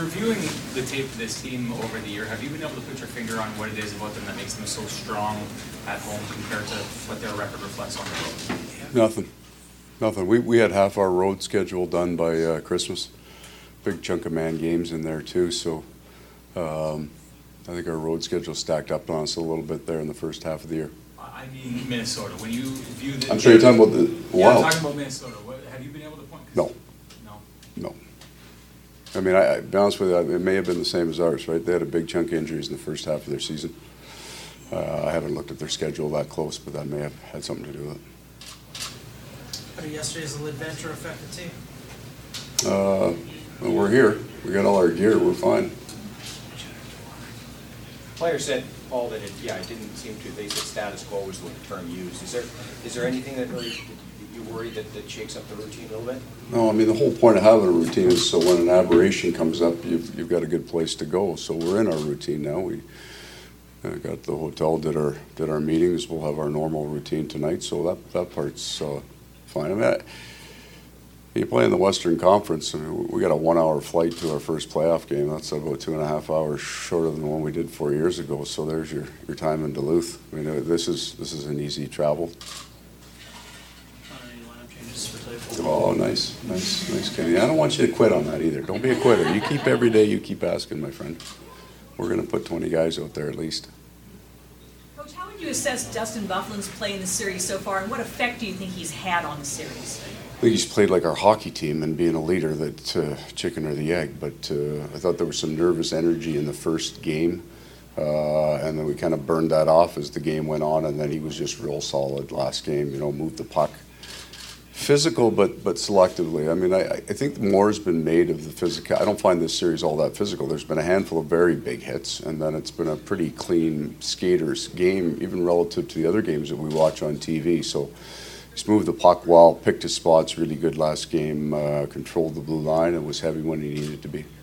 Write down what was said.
reviewing the tape of this team over the year, have you been able to put your finger on what it is about them that makes them so strong at home compared to what their record reflects on the road? Nothing. We had half our road schedule done by Christmas. Big chunk of man games in there too, so I think our road schedule stacked up on us a little bit there in the first half of the year. I mean Minnesota. When you view the... I'm sure you're talking about the Wild. Yeah, I'm talking about Minnesota. Have you been able to point... No. I mean, to be honest with you, it may have been the same as ours, right? They had a big chunk of injuries in the first half of their season. I haven't looked at their schedule that close, but that may have had something to do with it. How did yesterday's adventure affect the team? Well, we're here. We got all our gear. We're fine. Player said, Paul, that it didn't seem to. They said status quo was the term used. Is there anything that really you worry that shakes up the routine a little bit? No, I mean the whole point of having a routine is so when an aberration comes up, you've got a good place to go. So we're in our routine now. We got the hotel, did our meetings. We'll have our normal routine tonight. So that part's fine. I mean, you play in the Western Conference. I mean, we got a 1 hour flight to our first playoff game. That's about 2.5 hours shorter than the one we did 4 years ago. So there's your time in Duluth. I mean, this is an easy travel. Oh, nice, Kenny. I don't want you to quit on that either. Don't be a quitter. You keep every day. You keep asking, my friend. We're going to put 20 guys out there at least. Coach, how would you assess Dustin Byfuglien's play in the series so far, and what effect do you think he's had on the series? I think he's played like our hockey team and being a leader, that chicken or the egg. But I thought there was some nervous energy in the first game, and then we kind of burned that off as the game went on, and then he was just real solid last game, moved the puck. Physical, but selectively. I mean, I think more has been made of the physical. I don't find this series all that physical. There's been a handful of very big hits, and then it's been a pretty clean skaters game, even relative to the other games that we watch on TV. So he's moved the puck well, picked his spots really good last game, controlled the blue line, and was heavy when he needed to be.